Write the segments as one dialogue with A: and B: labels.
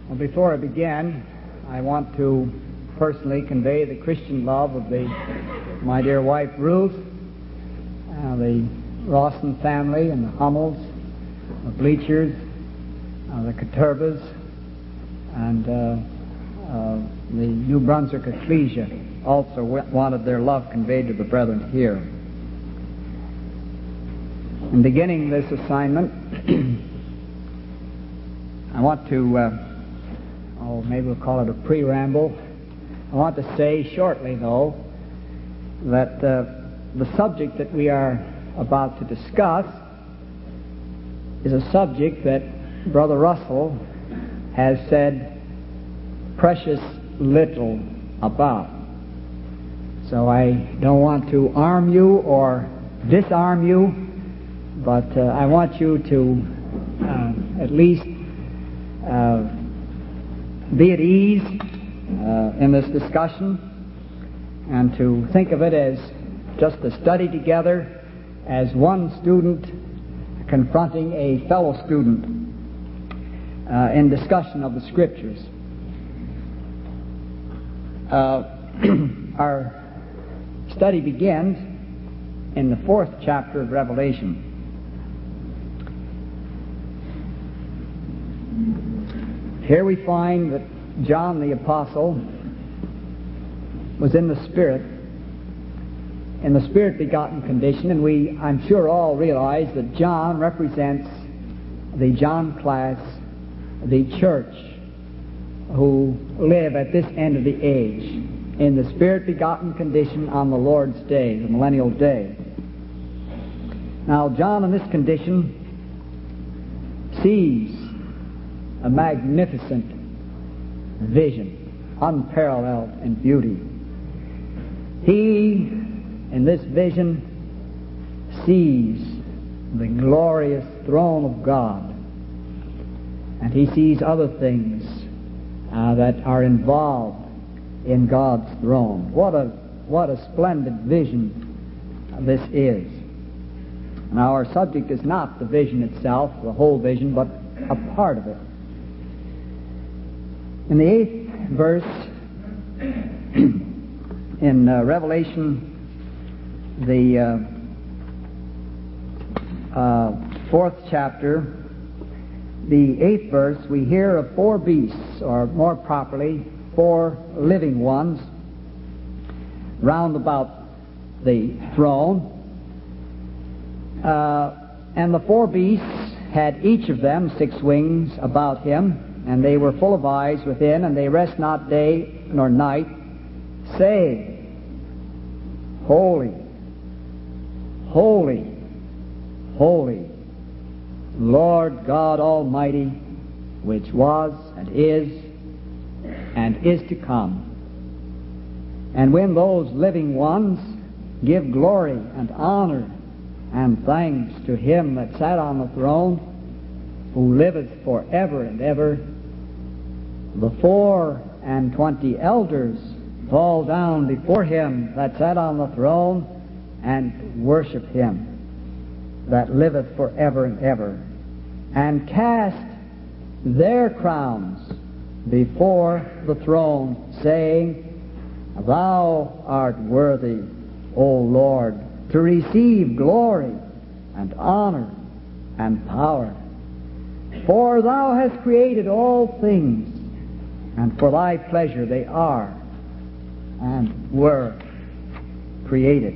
A: Well, before I begin, I want to personally convey the Christian love of my dear wife Ruth, the Rawson family, and the Hummels, the Bleachers, the Katurbas, and the New Brunswick Ecclesia also wanted their love conveyed to the brethren here. In beginning this assignment, I want to, maybe we'll call it a preamble. I want to say shortly, though, that the subject that we are about to discuss is a subject that Brother Russell has said precious little about. So I don't want to arm you or disarm you, but I want you to at least be at ease in this discussion, and to think of it as just a study together, as one student confronting a fellow student in discussion of the Scriptures. Our study begins in the 4th chapter of Revelation. Here we find that John the Apostle was in the Spirit-begotten condition, and I'm sure all realize that John represents the John class, the church, who live at this end of the age, in the Spirit-begotten condition on the Lord's day, the millennial day. Now, John in this condition sees a magnificent vision, unparalleled in beauty. He, in this vision, sees the glorious throne of God, and he sees other things that are involved in God's throne. What a splendid vision this is. Now, our subject is not the vision itself, the whole vision, but a part of it. In the 8th verse in Revelation, the 4th chapter, the 8th verse, we hear of 4 beasts, or more properly, 4 living ones, round about the throne. And the 4 beasts had each of them 6 wings about him, and they were full of eyes within, and they rest not day nor night, saying, Holy, holy, holy, Lord God Almighty, which was and is to come. And when those living ones give glory and honor and thanks to him that sat on the throne, who liveth forever and ever, the 24 elders fall down before him that sat on the throne and worship him that liveth forever and ever, and cast their crowns before the throne, saying, Thou art worthy, O Lord, to receive glory and honor and power. For thou hast created all things, and for thy pleasure they are and were created.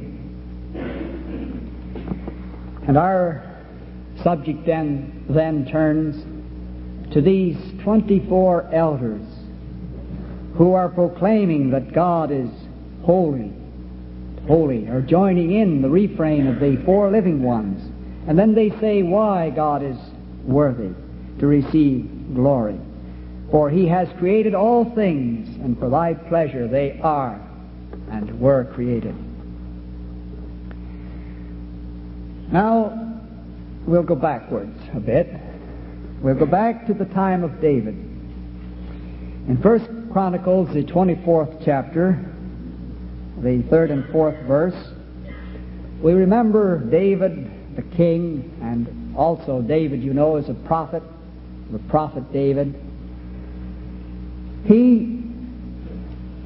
A: And our subject then turns to these 24 elders who are proclaiming that God is holy, holy, or joining in the refrain of the 4 living ones. And then they say why God is worthy to receive glory. For he has created all things, and for thy pleasure they are and were created. Now, we'll go backwards a bit. We'll go back to the time of David. In 1 Chronicles, the 24th chapter, the 3rd and 4th verse, we remember David, the king, and also David, you know, is a prophet, the prophet David.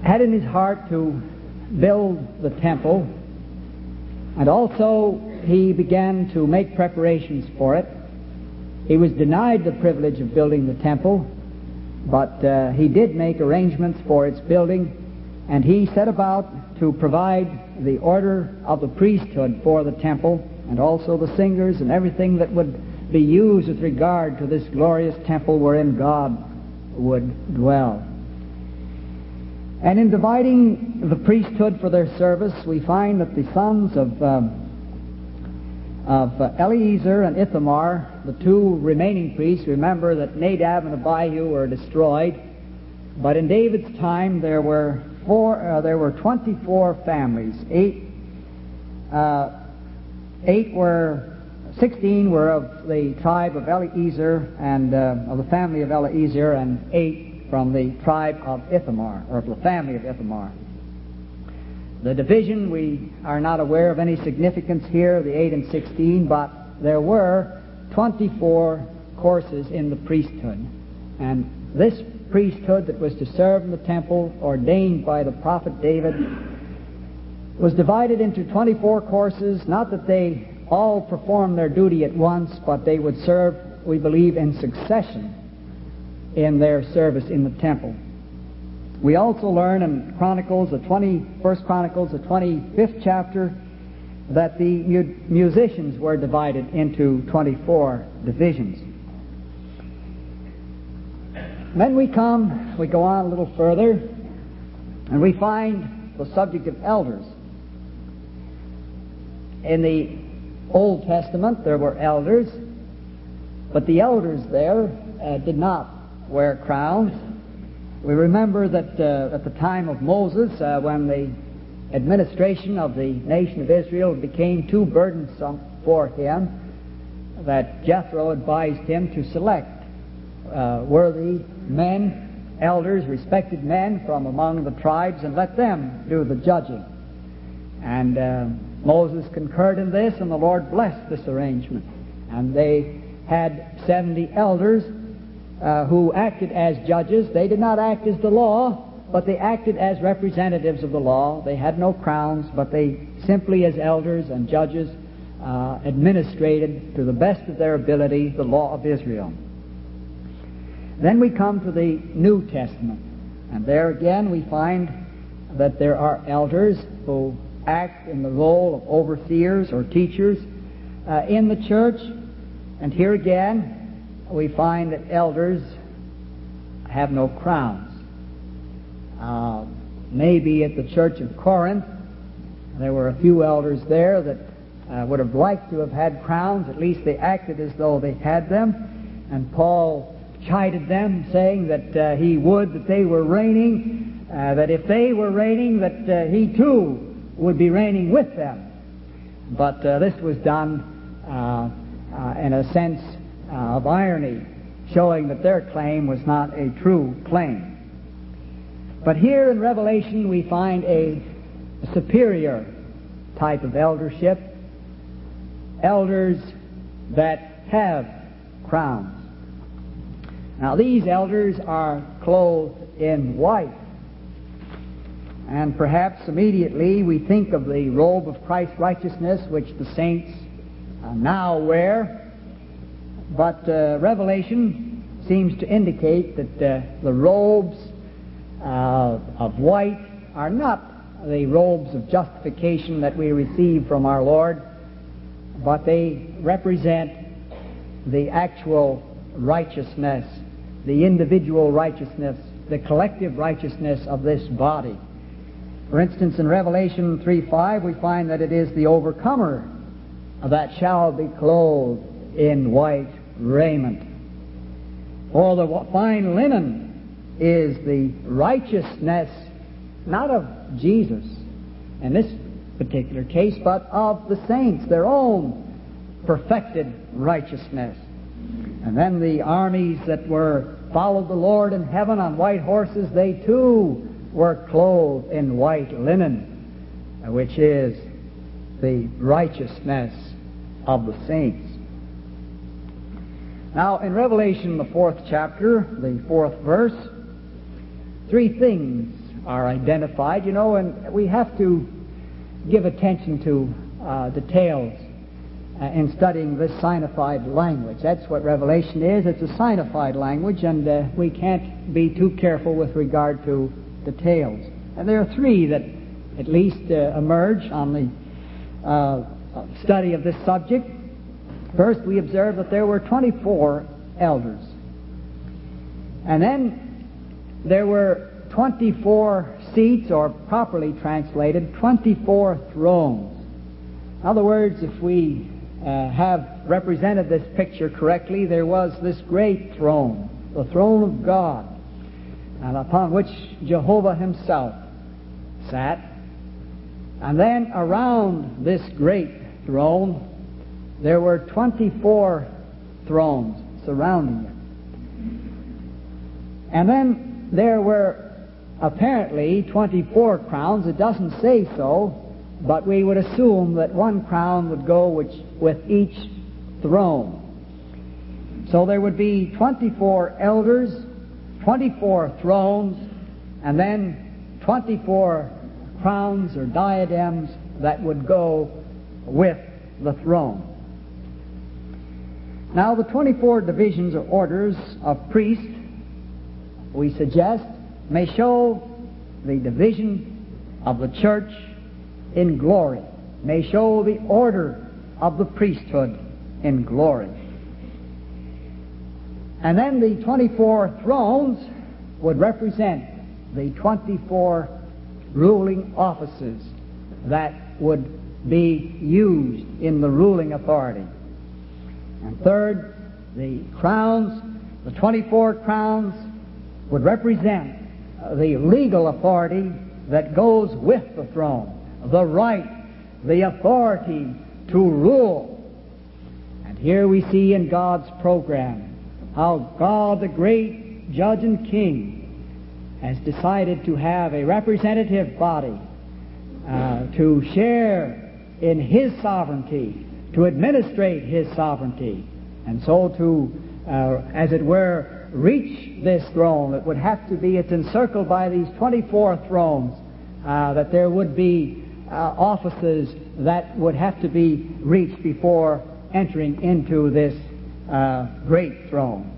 A: had in his heart to build the temple, and also he began to make preparations for it. He was denied the privilege of building the temple, but he did make arrangements for its building, and he set about to provide the order of the priesthood for the temple, and also the singers and everything that would be used with regard to this glorious temple wherein God would dwell. And in dividing the priesthood for their service, we find that the sons of Eleazar and Ithamar, the two remaining priests, remember that Nadab and Abihu were destroyed, but in David's time there were 24 families. 16 were of the tribe of Eleazar and of the family of Eleazar, and 8 from the tribe of Ithamar, or the family of Ithamar. The division, we are not aware of any significance here, the 8 and 16, but there were 24 courses in the priesthood. And this priesthood that was to serve in the temple, ordained by the prophet David, was divided into 24 courses, not that they all performed their duty at once, but they would serve, we believe, in succession in their service in the temple. We also learn in Chronicles, the 21st Chronicles, the 25th chapter, that the musicians were divided into 24 divisions. Then we go on a little further, and we find the subject of elders. In the Old Testament, there were elders, but the elders there did not wear crowns. We remember that at the time of Moses, when the administration of the nation of Israel became too burdensome for him, that Jethro advised him to select worthy men, elders, respected men from among the tribes, and let them do the judging. And Moses concurred in this, and the Lord blessed this arrangement. And they had 70 elders who acted as judges. They did not act as the law, but they acted as representatives of the law. They had no crowns, but they simply, as elders and judges, administrated to the best of their ability the law of Israel. Then we come to the New Testament, and there again we find that there are elders who act in the role of overseers or teachers in the church. And here again we find that elders have no crowns. Maybe at the church of Corinth there were a few elders there that would have liked to have had crowns. At least they acted as though they had them. And Paul chided them, saying that he would that they were reigning, that if they were reigning, that he too would be reigning with them. But this was done in a sense of irony, showing that their claim was not a true claim. But here in Revelation we find a superior type of eldership, elders that have crowns. Now these elders are clothed in white, and perhaps immediately we think of the robe of Christ's righteousness which the saints now wear. But Revelation seems to indicate that the robes of white are not the robes of justification that we receive from our Lord, but they represent the actual righteousness, the individual righteousness, the collective righteousness of this body. For instance, in Revelation 3:5, we find that it is the overcomer that shall be clothed in white raiment. For the fine linen is the righteousness, not of Jesus in this particular case, but of the saints, their own perfected righteousness. And then the armies that followed the Lord in heaven on white horses, they too were clothed in white linen, which is the righteousness of the saints. Now, in Revelation, the 4th chapter, the 4th verse, 3 things are identified, and we have to give attention to details in studying this signified language. That's what Revelation is. It's a signified language, and we can't be too careful with regard to details. And there are three that at least emerge on the study of this subject. First, we observe that there were 24 elders. And then there were 24 seats, or properly translated, 24 thrones. In other words, if we have represented this picture correctly, there was this great throne, the throne of God, and upon which Jehovah himself sat. And then around this great throne, there were 24 thrones surrounding it. And then there were apparently 24 crowns. It doesn't say so, but we would assume that one crown would go with each throne. So there would be 24 elders, 24 thrones, and then 24 crowns or diadems that would go with the throne. Now, the 24 divisions or orders of priests, we suggest, may show the division of the church in glory, may show the order of the priesthood in glory. And then the 24 thrones would represent the 24 ruling offices that would be used in the ruling authority. And third, the crowns, the 24 crowns, would represent the legal authority that goes with the throne, the right, the authority to rule. And here we see in God's program how God, the great judge and king, has decided to have a representative body to share in His sovereignty, to administrate His sovereignty, and so to, as it were, reach this throne. It would have to be, it's encircled by these 24 thrones, that there would be offices that would have to be reached before entering into this great throne.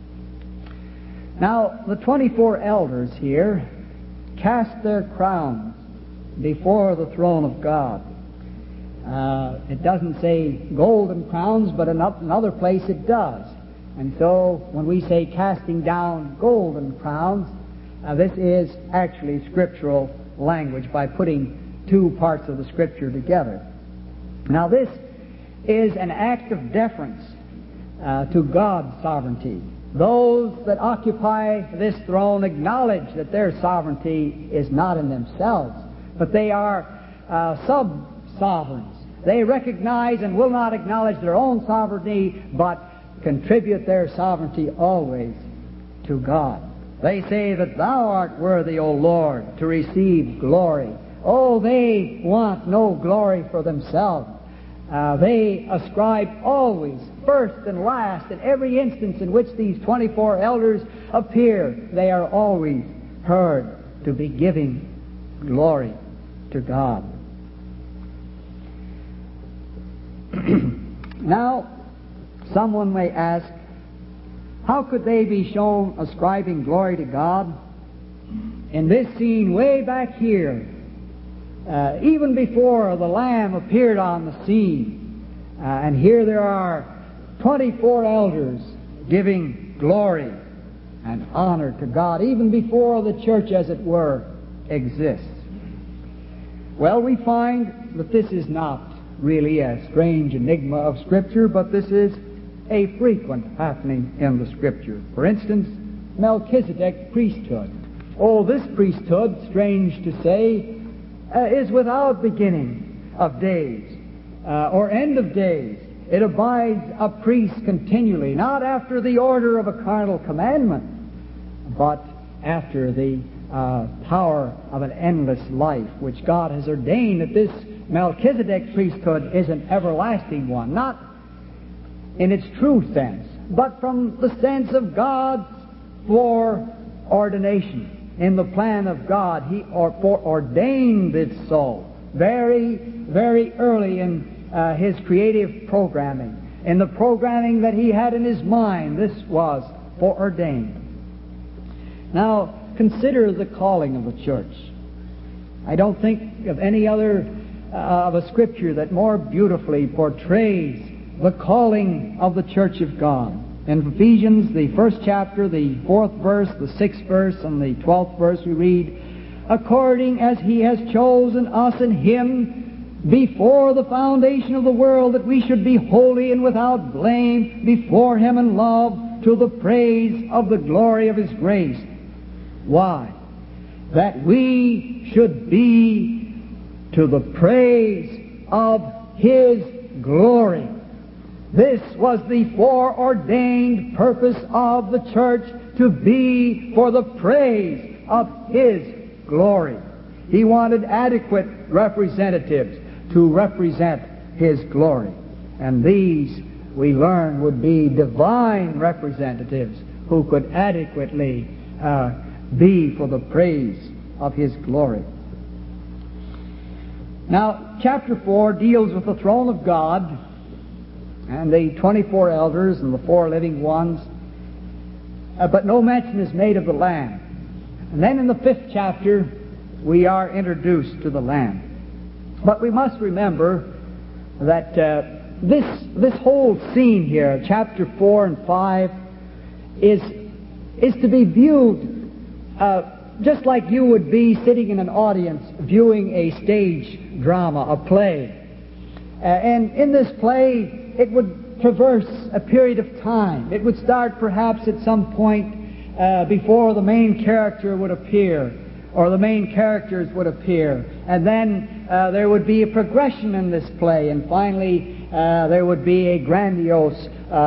A: Now, the 24 elders here cast their crowns before the throne of God. It doesn't say golden crowns, but in another place it does. And so when we say casting down golden crowns, this is actually scriptural language by putting two parts of the Scripture together. Now this is an act of deference to God's sovereignty. Those that occupy this throne acknowledge that their sovereignty is not in themselves, but they are sub-sovereigns. They recognize and will not acknowledge their own sovereignty, but contribute their sovereignty always to God. They say that Thou art worthy, O Lord, to receive glory. Oh, they want no glory for themselves. They ascribe always, first and last, in every instance in which these 24 elders appear, they are always heard to be giving glory to God. Now, someone may ask, how could they be shown ascribing glory to God in this scene way back here, even before the Lamb appeared on the scene? And here there are 24 elders giving glory and honor to God, even before the church, as it were, exists. Well, we find that this is not really a strange enigma of Scripture, but this is a frequent happening in the Scripture. For instance, Melchizedek's priesthood. Oh, this priesthood, strange to say, is without beginning of days or end of days. It abides a priest continually, not after the order of a carnal commandment, but after the power of an endless life, which God has ordained that this Melchizedek priesthood is an everlasting one, not in its true sense, but from the sense of God's foreordination. in the plan of God. He foreordained it so very, very early in His creative programming. In the programming that He had in His mind, this was foreordained. Now, consider the calling of the church. I don't think of any other of a Scripture that more beautifully portrays the calling of the church of God. In Ephesians, the 1st chapter, the 4th verse, the 6th verse, and the 12th verse, we read, "According as He has chosen us in Him before the foundation of the world, that we should be holy and without blame before Him in love, to the praise of the glory of His grace." Why? That we should be to the praise of His glory. This was the foreordained purpose of the church, to be for the praise of His glory. He wanted adequate representatives to represent His glory. And these, we learn, would be divine representatives who could adequately be for the praise of His glory. Now, chapter 4 deals with the throne of God and the 24 elders and the 4 living ones, but no mention is made of the Lamb. And then in the 5th chapter, we are introduced to the Lamb. But we must remember that this whole scene here, chapter 4 and 5, is to be viewed just like you would be sitting in an audience viewing a stage drama, a play. And in this play, it would traverse a period of time. It would start perhaps at some point before the main character would appear, or the main characters would appear. And then there would be a progression in this play, and finally there would be a grandiose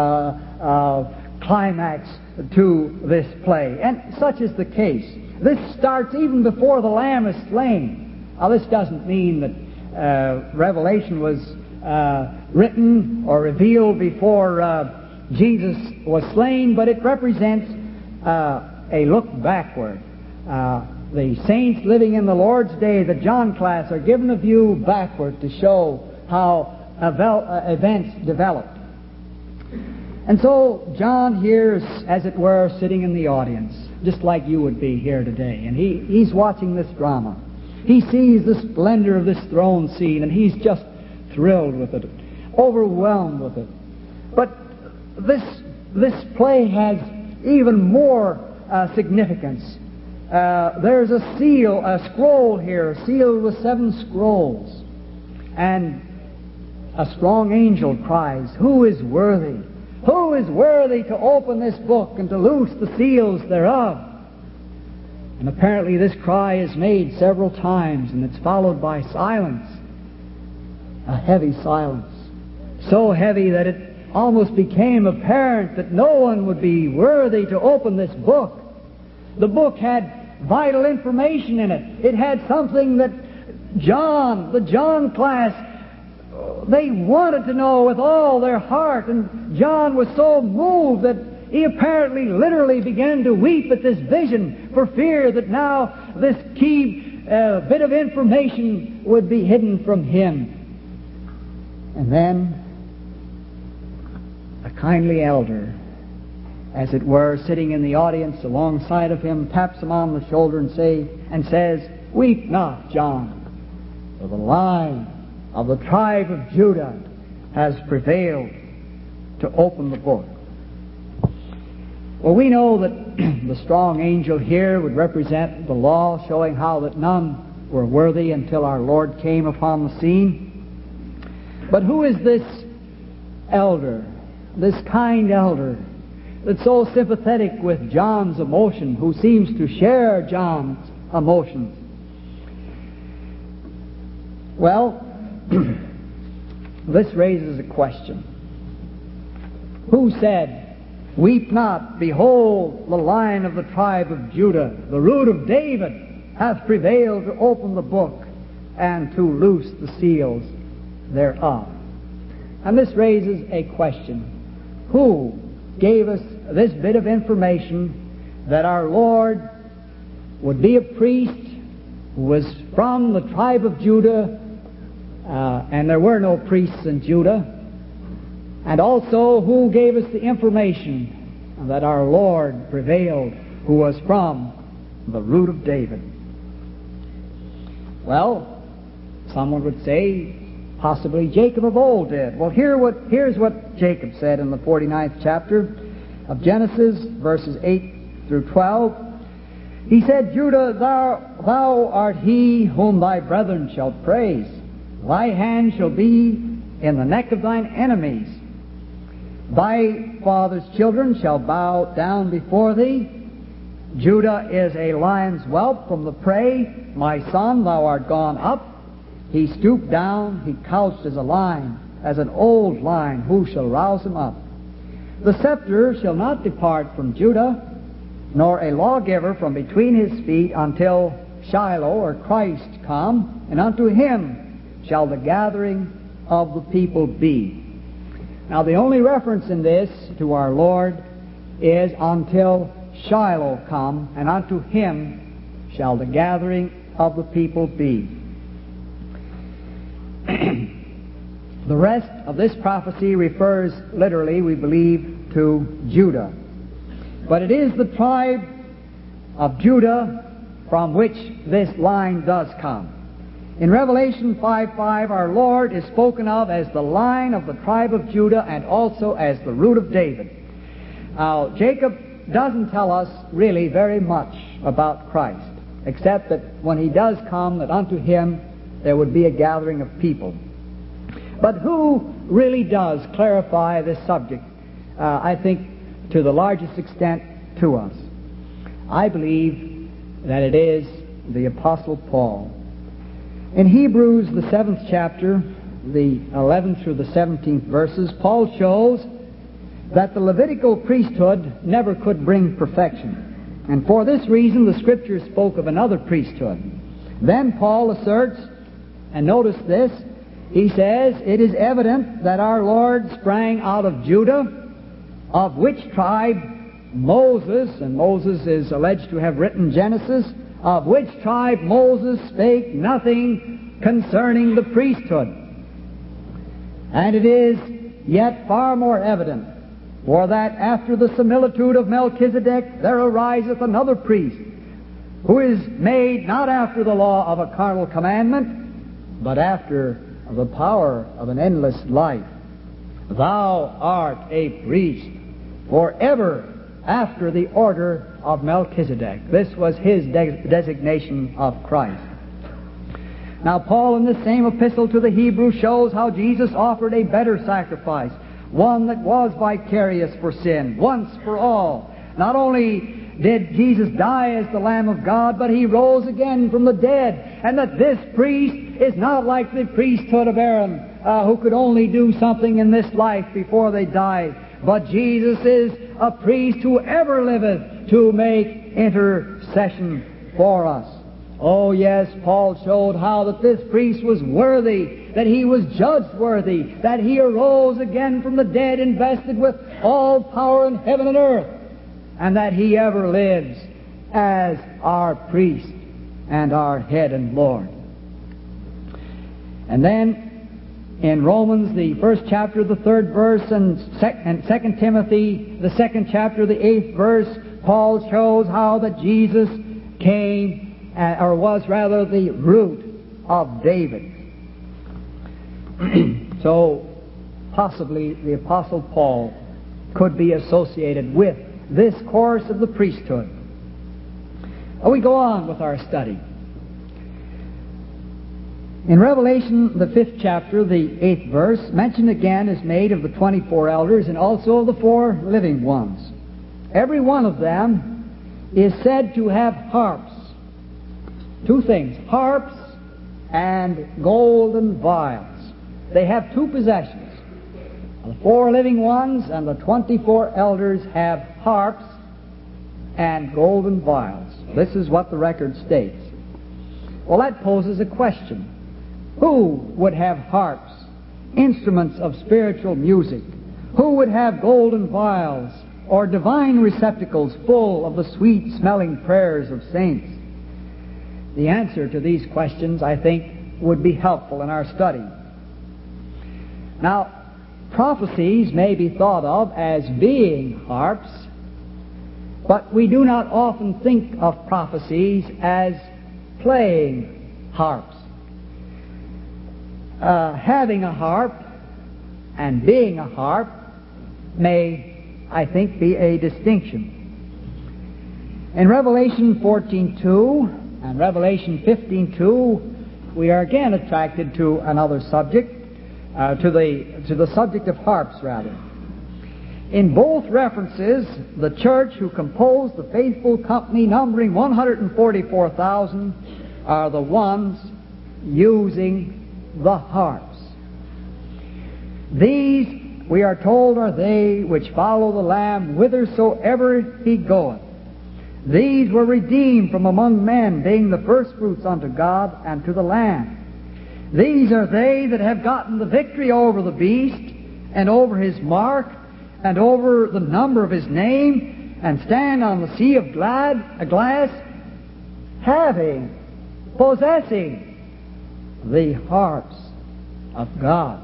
A: climax to this play. And such is the case. This starts even before the Lamb is slain. Now, this doesn't mean that Revelation was written or revealed before Jesus was slain, but it represents a look backward. The saints living in the Lord's day, the John class, are given a view backward to show how events developed. And so John here is, as it were, sitting in the audience, just like you would be here today. And he's watching this drama. He sees the splendor of this throne scene, and he's just thrilled with it, overwhelmed with it. But this play has even more significance. There's a scroll here, sealed with 7 scrolls. And a strong angel cries, "Who is worthy? Who is worthy to open this book and to loose the seals thereof?" And apparently this cry is made several times, and it's followed by silence. A heavy silence. So heavy that it almost became apparent that no one would be worthy to open this book. The book had vital information in it. It had something that the John class, they wanted to know with all their heart. And John was so moved that he apparently literally began to weep at this vision, for fear that now this key bit of information would be hidden from him. And then a kindly elder, as it were, sitting in the audience alongside of him, taps him on the shoulder and says, "Weep not, John, for the Lion of the tribe of Judah has prevailed to open the book." Well, we know that the strong angel here would represent the law, showing how that none were worthy until our Lord came upon the scene. But who is this elder, this kind elder, that's so sympathetic with John's emotion, who seems to share John's emotions? Well, this raises a question. Who said, "Weep not, behold, the Lion of the tribe of Judah, the Root of David, hath prevailed to open the book and to loose the seals thereof"? And this raises a question. Who gave us this bit of information that our Lord would be a priest who was from the tribe of Judah, and there were no priests in Judah, and also who gave us the information that our Lord prevailed, who was from the root of David. Well, someone would say, possibly Jacob of old did. Well, here's what Jacob said in the 49th chapter of Genesis, verses 8 through 12. He said, Judah, thou art he whom thy brethren shall praise. Thy hand shall be in the neck of thine enemies. Thy father's children shall bow down before thee. Judah is a lion's whelp from the prey. My son, thou art gone up. He stooped down, he couched as a lion, as an old lion. Who shall rouse him up? The scepter shall not depart from Judah, nor a lawgiver from between his feet, until Shiloh, or Christ, come, and unto him shall the gathering of the people be. Now, the only reference in this to our Lord is until Shiloh come, and unto him shall the gathering of the people be. The rest of this prophecy refers literally, we believe, to Judah. But it is the tribe of Judah from which this line does come. In Revelation 5:5, our Lord is spoken of as the line of the tribe of Judah and also as the root of David. Now, Jacob doesn't tell us really very much about Christ, except that when he does come, that unto him there would be a gathering of people. But who really does clarify this subject, I think, to the largest extent to us? I believe that it is the Apostle Paul. In Hebrews, the 7th chapter, the 11th through the 17th verses, Paul shows that the Levitical priesthood never could bring perfection. And for this reason, the Scriptures spoke of another priesthood. Then Paul asserts, and notice this, he says, it is evident that our Lord sprang out of Judah, of which tribe Moses, and Moses is alleged to have written Genesis, of which tribe Moses spake nothing concerning the priesthood. And it is yet far more evident, for that after the similitude of Melchizedek there ariseth another priest, who is made not after the law of a carnal commandment, but after the power of an endless life. Thou art a priest forever after the order of Melchizedek. This was his designation of Christ. Now, Paul in this same epistle to the Hebrews shows how Jesus offered a better sacrifice, one that was vicarious for sin, once for all. Not only did Jesus die as the Lamb of God, but he rose again from the dead, and that this priest is not like the priesthood of Aaron, who could only do something in this life before they died. But Jesus is a priest who ever liveth to make intercession for us. Oh yes, Paul showed how that this priest was worthy, that he was judged worthy, that he arose again from the dead, invested with all power in heaven and earth, and that he ever lives as our priest and our head and Lord. And then in Romans, the 1st chapter, the 3rd verse, and 2 Timothy, the 2nd chapter, the 8th verse, Paul shows how that Jesus came, or was rather the root of David. So, possibly the Apostle Paul could be associated with this course of the priesthood. We go on with our study. In Revelation, the 5th chapter, the 8th verse, mention again is made of the 24 elders and also of the 4 living ones. Every one of them is said to have harps. Two things, harps and golden vials. They have two possessions. The 4 living ones and the 24 elders have harps and golden vials. This is what the record states. Well, that poses a question. Who would have harps, instruments of spiritual music? Who would have golden vials or divine receptacles full of the sweet-smelling prayers of saints? the answer to these questions, I think, would be helpful in our study. Now, prophecies may be thought of as being harps, but we do not often think of prophecies as playing harps. Having a harp and being a harp may, I think, be a distinction. In Revelation 14:2 and Revelation 15:2, we are again attracted to another subject, to the subject of harps, rather. In both references, the church who composed the faithful company, numbering 144,000, are the ones using the harps. These, we are told, are they which follow the Lamb whithersoever he goeth. These were redeemed from among men, being the firstfruits unto God and to the Lamb. These are they that have gotten the victory over the beast, and over his mark, and over the number of his name, and stand on the sea of glass, possessing the harps of God.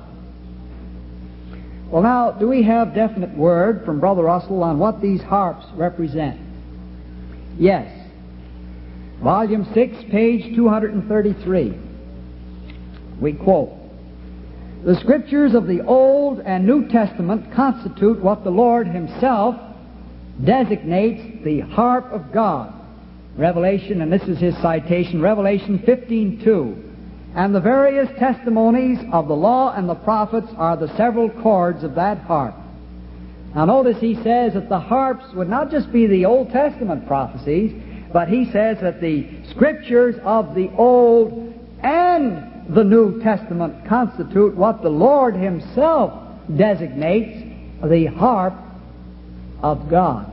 A: Well, now, do we have definite word from Brother Russell on what these harps represent? Yes. Volume 6, page 233. We quote, "The Scriptures of the Old and New Testament constitute what the Lord Himself designates the harp of God." Revelation, and this is his citation, Revelation 15:2. "And the various testimonies of the law and the prophets are the several chords of that harp." Now notice he says that the harps would not just be the Old Testament prophecies, but he says that the Scriptures of the Old and the New Testament constitute what the Lord Himself designates the harp of God.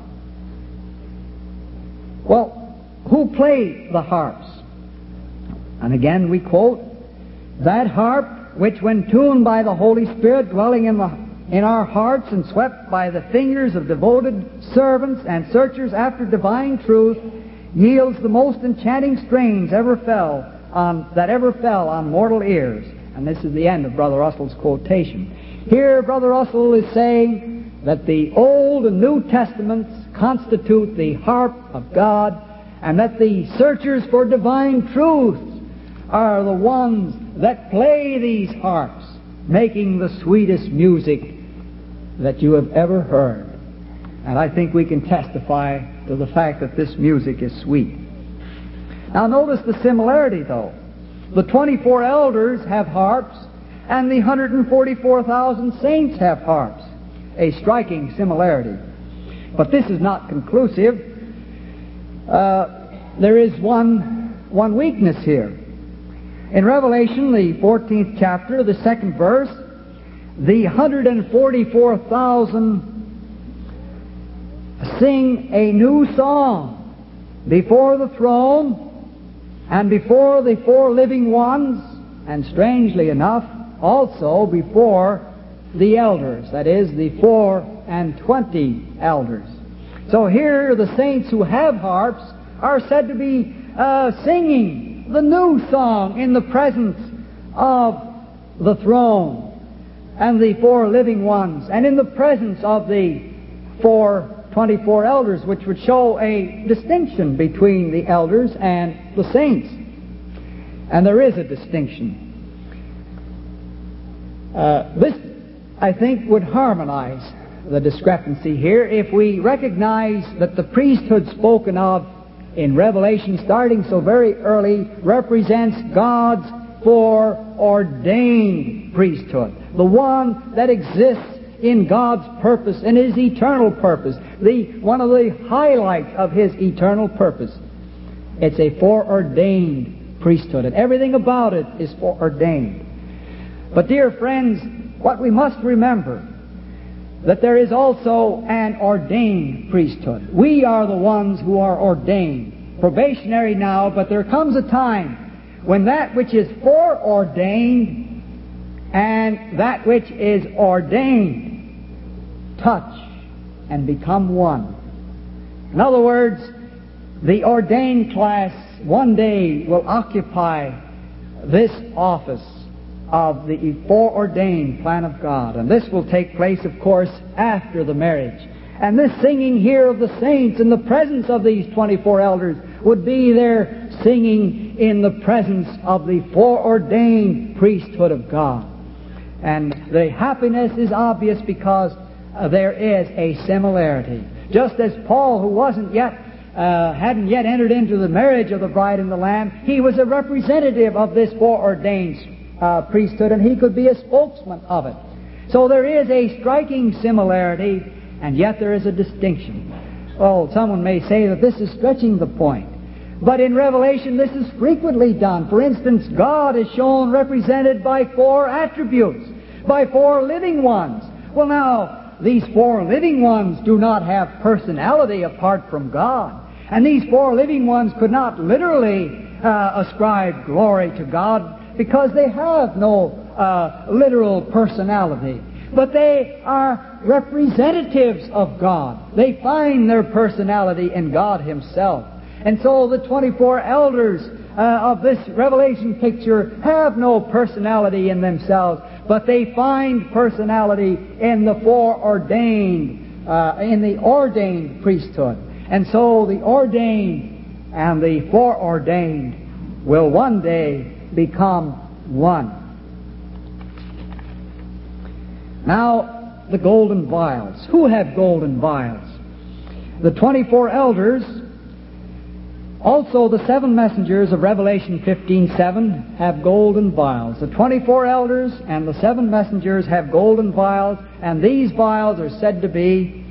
A: Well, who played the harps? And again we quote, "That harp which when tuned by the Holy Spirit dwelling in our hearts and swept by the fingers of devoted servants and searchers after divine truth, yields the most enchanting strains that ever fell on mortal ears." And this is the end of Brother Russell's quotation. Here Brother Russell is saying that the Old and New Testaments constitute the harp of God, and that the searchers for divine truth are the ones that play these harps, making the sweetest music that you have ever heard. And I think we can testify to the fact that this music is sweet. Now notice the similarity, though. The 24 elders have harps, and the 144,000 saints have harps. A striking similarity. But this is not conclusive. There is one weakness here. In Revelation, the 14th chapter, the 2nd verse, the 144,000 sing a new song before the throne and before the four living ones, and strangely enough, also before the elders, that is, the 24 elders. So here the saints who have harps are said to be singing the new song in the presence of the throne and the four living ones, and in the presence of the 24 elders, which would show a distinction between the elders and the saints. And there is a distinction. This, I think, would harmonize the discrepancy here if we recognize that the priesthood spoken of in Revelation, starting so very early, represents God's foreordained priesthood, the one that exists in God's purpose, in His eternal purpose, one of the highlights of His eternal purpose. It's a foreordained priesthood, and everything about it is foreordained. But dear friends, what we must remember, that there is also an ordained priesthood. We are the ones who are ordained, probationary now, but there comes a time when that which is foreordained and that which is ordained touch and become one. In other words, the ordained class one day will occupy this office of the foreordained plan of God. And this will take place, of course, after the marriage. And this singing here of the saints in the presence of these 24 elders would be their singing in the presence of the foreordained priesthood of God. And the happiness is obvious because there is a similarity. Just as Paul, who hadn't yet entered into the marriage of the bride and the Lamb, he was a representative of this foreordained priesthood, and he could be a spokesman of it. So there is a striking similarity, and yet there is a distinction. Well, someone may say that this is stretching the point. But in Revelation, this is frequently done. For instance, God is shown represented by 4 attributes, by 4 living ones. Well, now, these 4 living ones do not have personality apart from God. And these 4 living ones could not literally ascribe glory to God because they have no literal personality. But they are representatives of God. They find their personality in God Himself. And so the 24 elders of this Revelation picture have no personality in themselves, but they find personality in the foreordained, in the ordained priesthood. And so the ordained and the foreordained will one day become one. Now, the golden vials. Who have golden vials? The 24 elders. Also, the 7 messengers of Revelation 15:7 have golden vials. The 24 elders and the 7 messengers have golden vials, and these vials are said to be,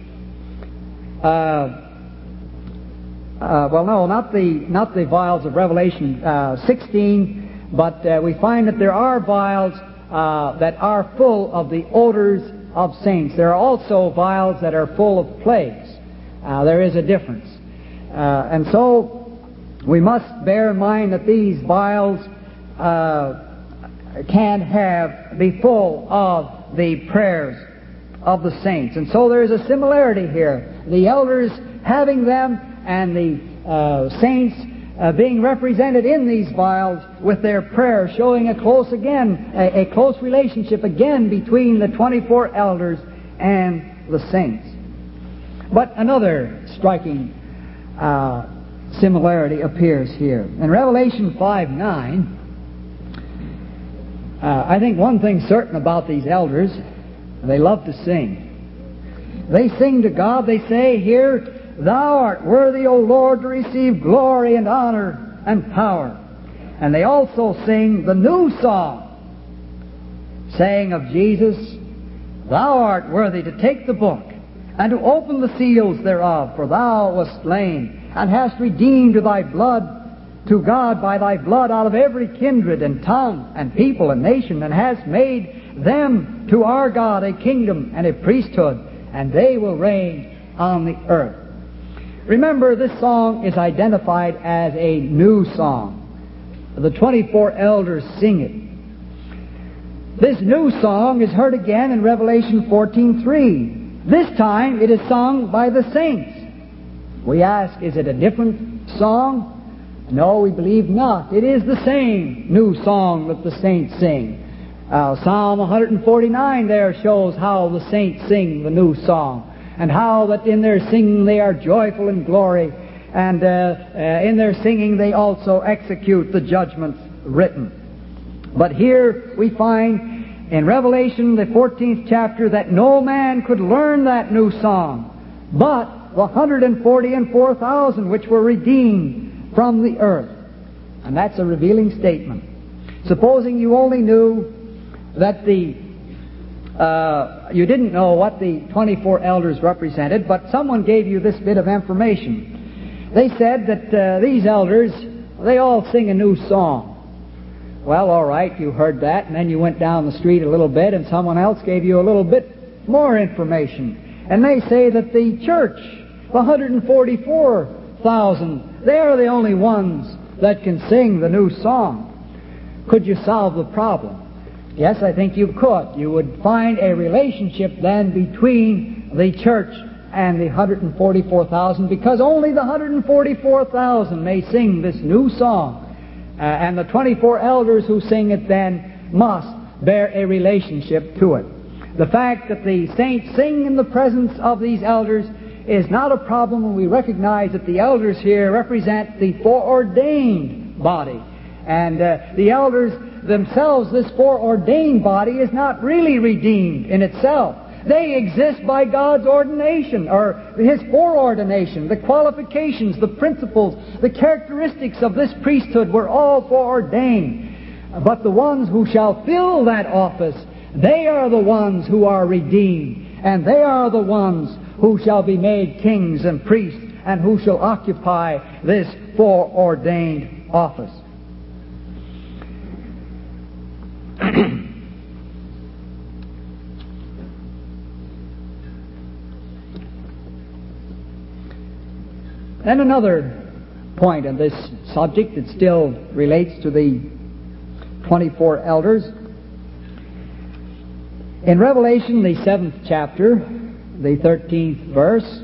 A: not the vials of Revelation 16, but we find that there are vials that are full of the odors of saints. There are also vials that are full of plagues. There is a difference. And so we must bear in mind that these vials can be full of the prayers of the saints. And so there is a similarity here. The elders having them and the saints being represented in these vials with their prayer, showing a close relationship again between the 24 elders and the saints. But another striking similarity appears here. In Revelation 5:9, I think one thing certain about these elders, they love to sing. They sing to God. They say here, "Thou art worthy, O Lord, to receive glory and honor and power." And they also sing the new song, saying of Jesus, "Thou art worthy to take the book and to open the seals thereof, for thou wast slain, and hast redeemed to God by thy blood out of every kindred and tongue and people and nation, and hast made them to our God a kingdom and a priesthood, and they will reign on the earth." Remember, this song is identified as a new song. The 24 elders sing it. This new song is heard again in Revelation 14:3. This time it is sung by the saints. We ask, is it a different song? No, we believe not. It is the same new song that the saints sing. Psalm 149 there shows how the saints sing the new song, and how that in their singing they are joyful in glory, and in their singing they also execute the judgments written. But here we find in Revelation, the 14th chapter, that no man could learn that new song, but the 144,000 which were redeemed from the earth. And that's a revealing statement. Supposing you only knew that you didn't know what the 24 elders represented, but someone gave you this bit of information. They said that these elders, they all sing a new song. Well, all right, you heard that, and then you went down the street a little bit, and someone else gave you a little bit more information. And they say that the church, the 144,000, they are the only ones that can sing the new song. Could you solve the problem? Yes, I think you could. You would find a relationship then between the church and the 144,000, because only the 144,000 may sing this new song. And the 24 elders who sing it then must bear a relationship to it. The fact that the saints sing in the presence of these elders is not a problem when we recognize that the elders here represent the foreordained body. And the elders themselves, this foreordained body, is not really redeemed in itself. They exist by God's ordination, or His foreordination. The qualifications, the principles, the characteristics of this priesthood were all foreordained. But the ones who shall fill that office, they are the ones who are redeemed, and they are the ones who shall be made kings and priests, and who shall occupy this foreordained office. Then another point on this subject that still relates to the 24 elders. In Revelation, the 7th chapter, the 13th verse,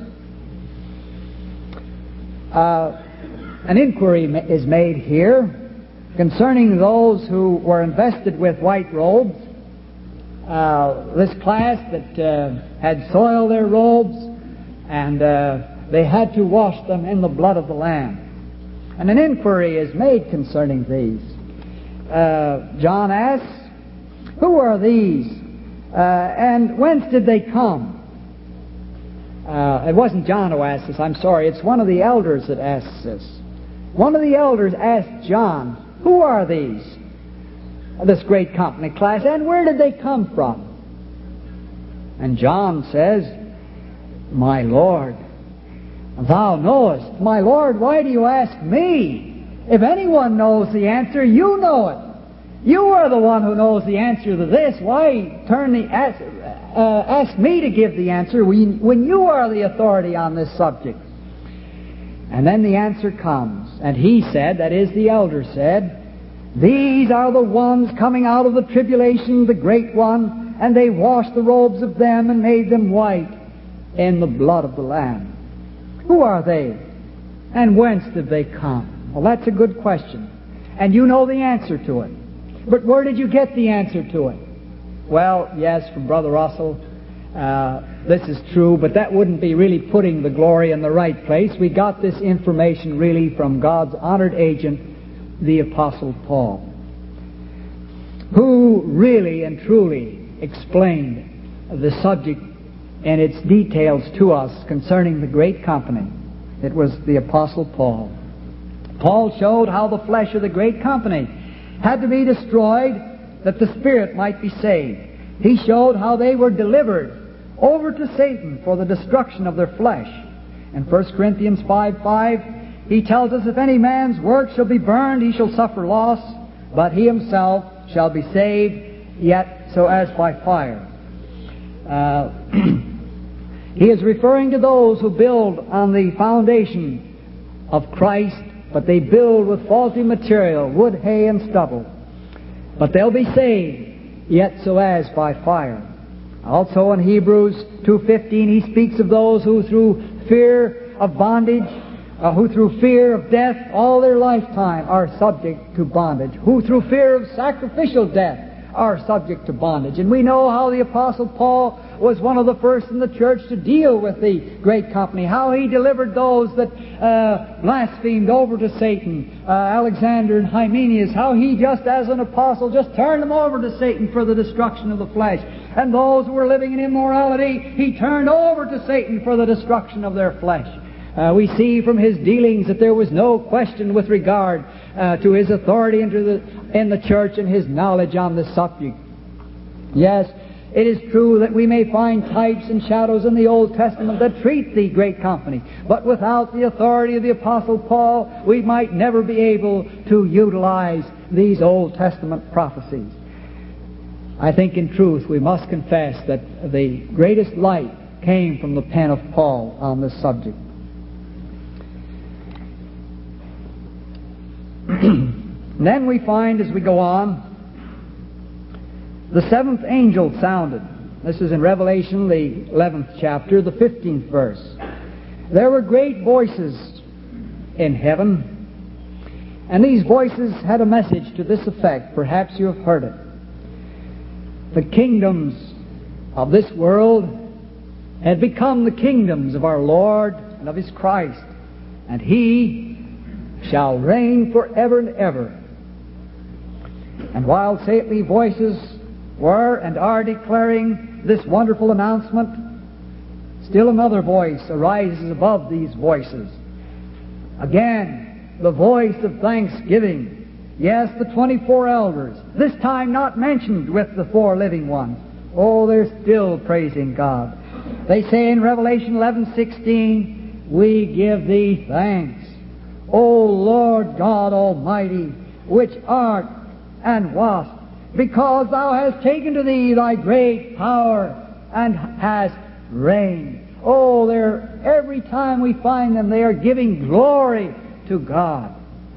A: an inquiry is made here concerning those who were invested with white robes, this class that had soiled their robes, and they had to wash them in the blood of the Lamb. And an inquiry is made concerning these. John asks, who are these, and whence did they come? It wasn't John who asked this, I'm sorry. It's one of the elders that asks this. One of the elders asked John, who are these, this great company class, and where did they come from? And John says, my Lord, thou knowest. My Lord, why do you ask me? If anyone knows the answer, you know it. You are the one who knows the answer to this. Why ask me to give the answer when you are the authority on this subject? And then the answer comes. And he said, that is, the elder said, these are the ones coming out of the tribulation, the great one, and they washed the robes of them and made them white in the blood of the Lamb. Who are they? And whence did they come? Well, that's a good question. And you know the answer to it. But where did you get the answer to it? Well, yes, from Brother Russell, this is true, but that wouldn't be really putting the glory in the right place. We got this information really from God's honored agent, the Apostle Paul, who really and truly explained the subject and its details to us concerning the great company. It was the Apostle Paul. Paul showed how the flesh of the great company had to be destroyed that the spirit might be saved. He showed how they were delivered over to Satan for the destruction of their flesh. In 1 Corinthians 5:5, he tells us, if any man's work shall be burned, he shall suffer loss, but he himself shall be saved, yet so as by fire. He is referring to those who build on the foundation of Christ, but they build with faulty material, wood, hay, and stubble. But they'll be saved, yet so as by fire. Also in Hebrews 2:15, he speaks of those who through fear of bondage, who through fear of death all their lifetime are subject to bondage, who through fear of sacrificial death are subject to bondage. And we know how the Apostle Paul was one of the first in the church to deal with the great company, how he delivered those that blasphemed over to Satan, Alexander and Hymenaeus, how he just as an apostle just turned them over to Satan for the destruction of the flesh. And those who were living in immorality, he turned over to Satan for the destruction of their flesh. We see from his dealings that there was no question with regard to his authority in the church and his knowledge on this subject. Yes, it is true that we may find types and shadows in the Old Testament that treat the great company, but without the authority of the Apostle Paul, we might never be able to utilize these Old Testament prophecies. I think in truth we must confess that the greatest light came from the pen of Paul on this subject. Then we find as we go on, the seventh angel sounded, This is in Revelation, the 11th chapter, the 15th verse. There were great voices in heaven, and these voices had a message to this effect. Perhaps you have heard it. The kingdoms of this world had become the kingdoms of our Lord and of His Christ, and He shall reign forever and ever. And while saintly voices were and are declaring this wonderful announcement, still another voice arises above these voices. Again, the voice of thanksgiving. Yes, the 24 elders, this time not mentioned with the 4 living ones. Oh, they're still praising God. They say in Revelation 11:16, "We give Thee thanks, O Lord God Almighty, which art and wast, because Thou hast taken to Thee Thy great power and hast reigned." Oh, every time we find them, they are giving glory to God.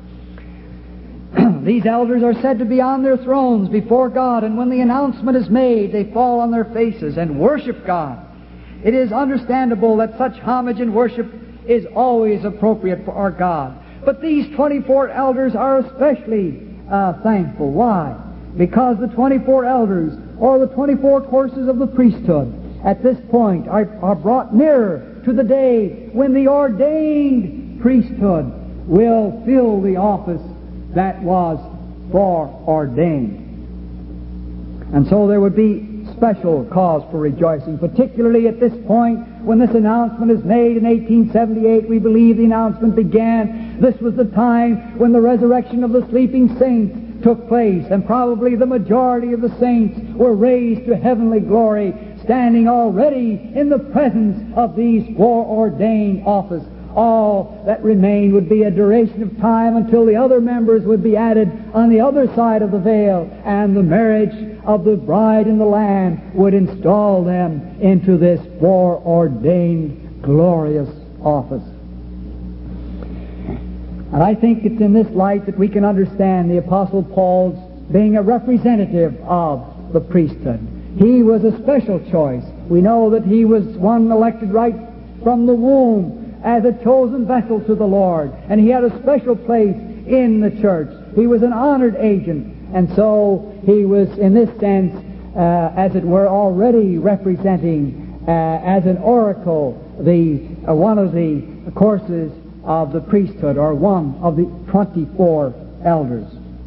A: These elders are said to be on their thrones before God, and when the announcement is made, they fall on their faces and worship God. It is understandable that such homage and worship is always appropriate for our God. But these 24 elders are especially thankful. Why? Because the 24 elders, or the 24 courses of the priesthood, at this point are brought nearer to the day when the ordained priesthood will fill the office that was foreordained. And so there would be special cause for rejoicing, particularly at this point when this announcement is made in 1878. We believe the announcement began. This was the time when the resurrection of the sleeping saints took place, and probably the majority of the saints were raised to heavenly glory, standing already in the presence of these foreordained office. All that remained would be a duration of time until the other members would be added on the other side of the veil, and the marriage of the bride and the Lamb would install them into this foreordained glorious office. And I think it's in this light that we can understand the Apostle Paul's being a representative of the priesthood. He was a special choice. We know that he was one elected right from the womb as a chosen vessel to the Lord, and he had a special place in the church. He was an honored agent, and so he was, in this sense, as it were, already representing as an oracle one of the courses of the priesthood, or one of the 24 elders.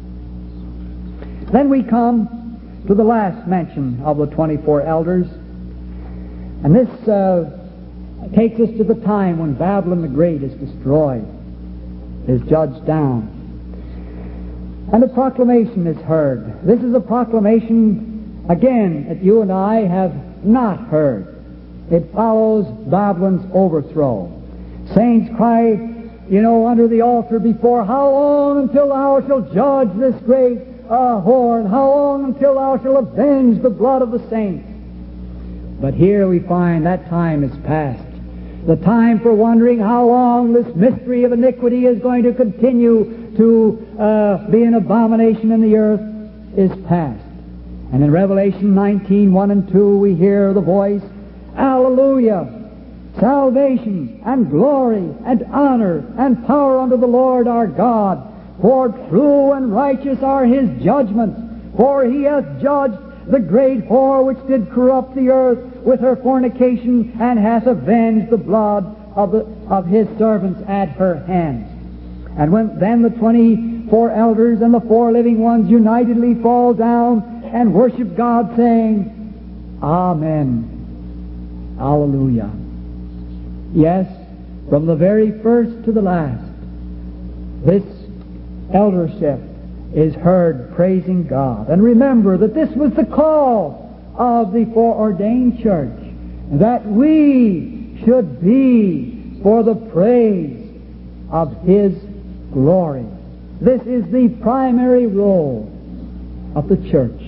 A: Then we come to the last mention of the 24 elders, and this takes us to the time when Babylon the Great is destroyed, is judged down. And a proclamation is heard. This is a proclamation, again, that you and I have not heard. It follows Babylon's overthrow. Saints cry, under the altar before, "How long until Thou shalt judge this great whore? And how long until Thou shalt avenge the blood of the saints?" But here we find that time is past. The time for wondering how long this mystery of iniquity is going to continue to be an abomination in the earth is past. And in Revelation 19:1 and 2 we hear the voice, "Alleluia! Salvation and glory and honor and power unto the Lord our God, for true and righteous are His judgments, for He hath judged the great whore which did corrupt the earth with her fornication, and hath avenged the blood of His servants at her hands." And then the 24 elders and the 4 living ones unitedly fall down and worship God, saying, "Amen. Alleluia." Yes, from the very first to the last, this eldership is heard praising God. And remember that this was the call of the foreordained church, that we should be for the praise of His glory. This is the primary role of the church.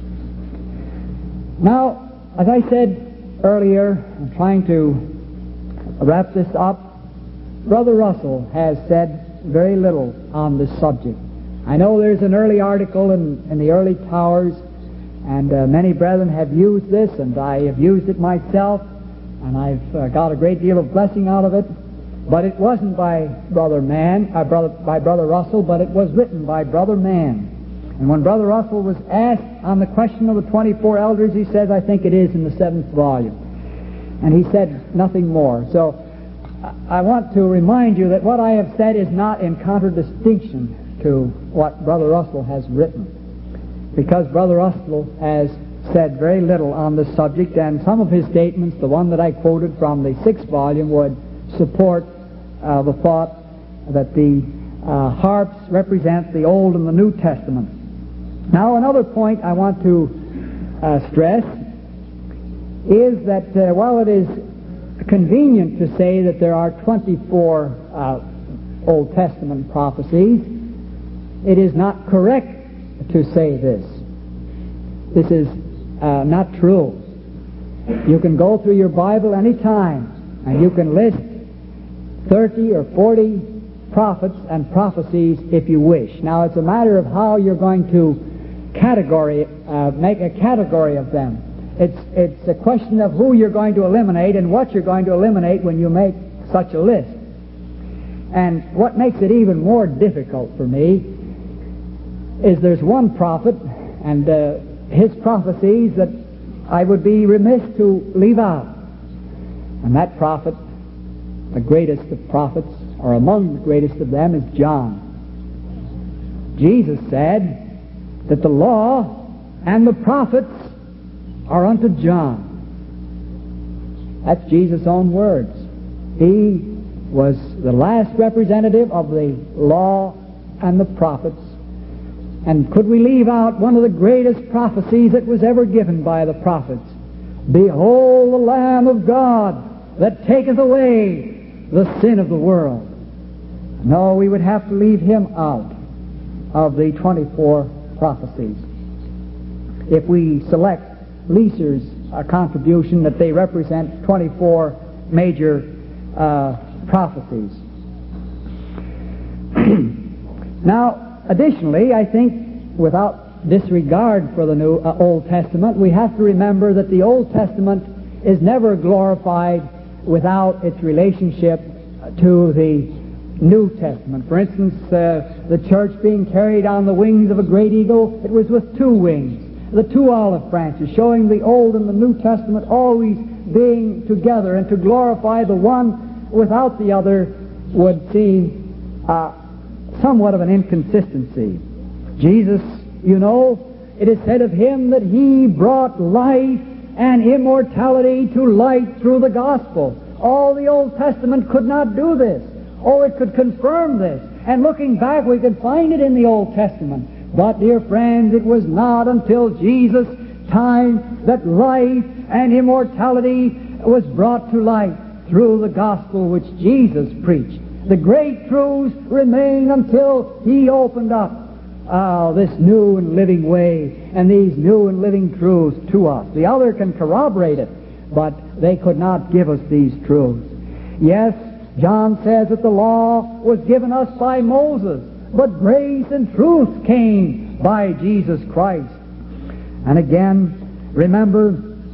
A: Now, as I said earlier, I'm trying to wrap this up. Brother Russell has said very little on this subject. I know there's an early article in the early towers And many brethren have used this, and I have used it myself, and I've got a great deal of blessing out of it. But it wasn't by Brother Russell, but it was written by Brother Mann. And when Brother Russell was asked on the question of the 24 elders, he says, I think it is in the 7th volume. And he said nothing more. So I want to remind you that what I have said is not in contradistinction to what Brother Russell has written, because Brother Russell has said very little on this subject, and some of his statements, the one that I quoted from the 6th volume, would support the thought that the harps represent the Old and the New Testament. Now, another point I want to stress is that while it is convenient to say that there are 24 Old Testament prophecies, it is not correct to say this. This is not true. You can go through your Bible any time, and you can list 30 or 40 prophets and prophecies if you wish. Now, it's a matter of how you're going to make a category of them. It's a question of who you're going to eliminate and what you're going to eliminate when you make such a list. And what makes it even more difficult for me is there's one prophet and his prophecies that I would be remiss to leave out. And that prophet, the greatest of prophets, or among the greatest of them, is John. Jesus said that the law and the prophets are unto John. That's Jesus' own words. He was the last representative of the law and the prophets. And could we leave out one of the greatest prophecies that was ever given by the prophets? Behold the Lamb of God that taketh away the sin of the world. No, we would have to leave him out of the 24 prophecies. If we select Leeser's contribution that they represent 24 major prophecies. Now, additionally, I think, without disregard for the Old Testament, we have to remember that the Old Testament is never glorified without its relationship to the New Testament. For instance, the church being carried on the wings of a great eagle, it was with two wings. The two olive branches, showing the Old and the New Testament always being together, and to glorify the one without the other would seem somewhat of an inconsistency. Jesus, you know, it is said of him that he brought life and immortality to light through the gospel. All the Old Testament could not do this. Oh, it could confirm this. And looking back, we could find it in the Old Testament. But, dear friends, it was not until Jesus' time that life and immortality was brought to light through the gospel which Jesus preached. The great truths remain until he opened up this new and living way and these new and living truths to us. The other can corroborate it, but they could not give us these truths. Yes, John says that the law was given us by Moses, but grace and truth came by Jesus Christ. And again, remember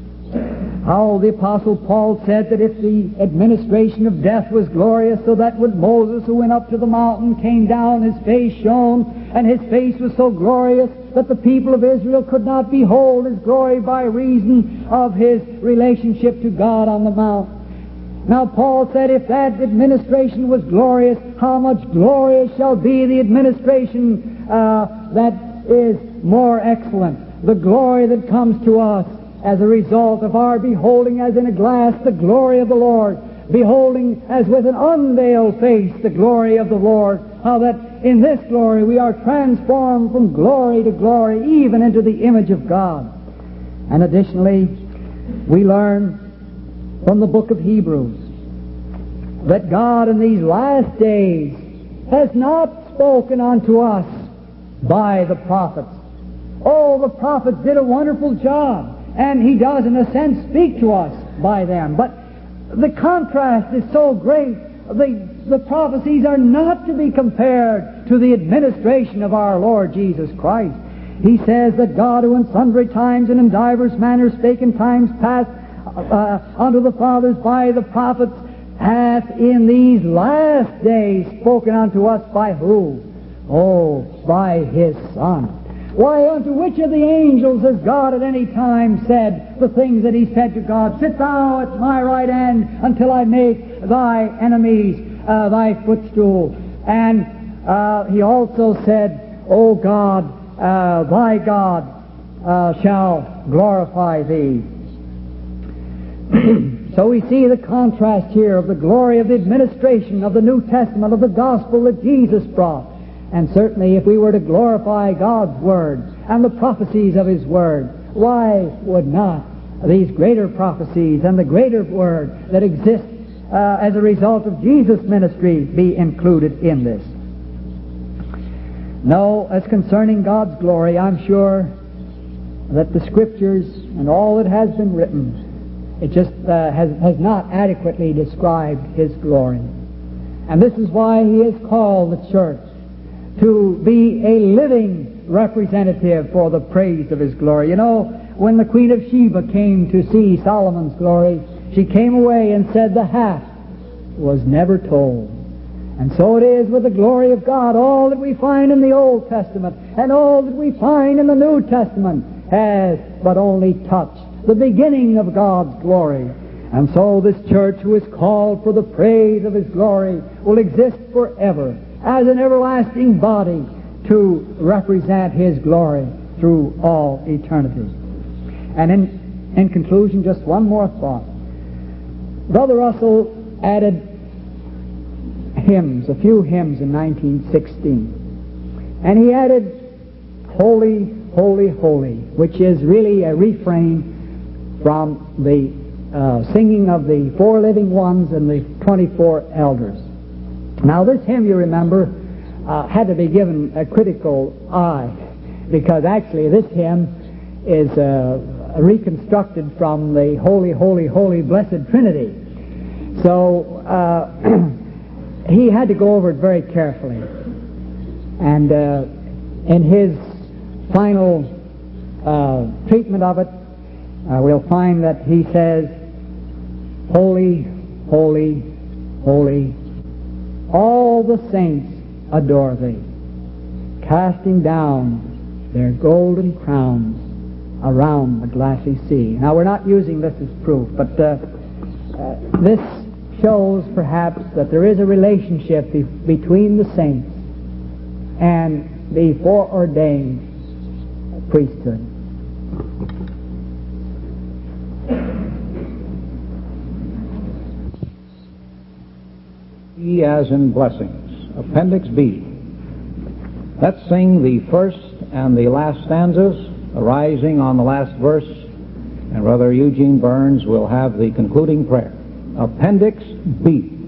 A: how the Apostle Paul said that if the administration of death was glorious, so that when Moses, who went up to the mountain, came down, his face shone, and his face was so glorious that the people of Israel could not behold his glory by reason of his relationship to God on the mount. Now, Paul said, if that administration was glorious, how much glorious shall be the administration that is more excellent, the glory that comes to us as a result of our beholding as in a glass the glory of the Lord, beholding as with an unveiled face the glory of the Lord, how that in this glory we are transformed from glory to glory, even into the image of God. And additionally, we learn from the book of Hebrews that God in these last days has not spoken unto us by the prophets. Oh, the prophets did a wonderful job, and he does in a sense speak to us by them. But the contrast is so great. The prophecies are not to be compared to the administration of our Lord Jesus Christ. he says that God, who in sundry times and in divers manners spake in times past unto the fathers by the prophets, hath in these last days spoken unto us by who? Oh, by His Son. Why, unto which of the angels has God at any time said the things that He said to God, sit thou at my right hand until I make thy enemies thy footstool? And He also said, O God, thy God shall glorify thee. So we see the contrast here of the glory of the administration of the New Testament, of the gospel that Jesus brought. And certainly if we were to glorify God's Word and the prophecies of His Word, why would not these greater prophecies and the greater Word that exists as a result of Jesus' ministry be included in this? No, as concerning God's glory, I'm sure that the Scriptures and all that has been written, it just has not adequately described His glory. And this is why He has called the church to be a living representative for the praise of His glory. You know, when the Queen of Sheba came to see Solomon's glory, she came away and said the half was never told. And so it is with the glory of God. All that we find in the Old Testament and all that we find in the New Testament has but only touched the beginning of God's glory. And so this church, who is called for the praise of His glory, will exist forever as an everlasting body to represent His glory through all eternity. And in conclusion, just one more thought. Brother Russell added hymns, a few hymns in 1916. And he added Holy, Holy, Holy, which is really a refrain from the singing of the four living ones and the 24 elders. Now this hymn, you remember, had to be given a critical eye, because actually this hymn is reconstructed from the Holy, Holy, Holy Blessed Trinity. So he had to go over it very carefully. And in his final treatment of it, we'll find that he says, Holy, Holy, Holy, all the saints adore Thee, casting down their golden crowns around the glassy sea. Now, we're not using this as proof, but this shows perhaps that there is a relationship between the saints and the foreordained priesthood.
B: E as in blessings. Appendix B. Let's sing the first and the last stanzas arising on the last verse, and Brother Eugene Burns will have the concluding prayer. Appendix B.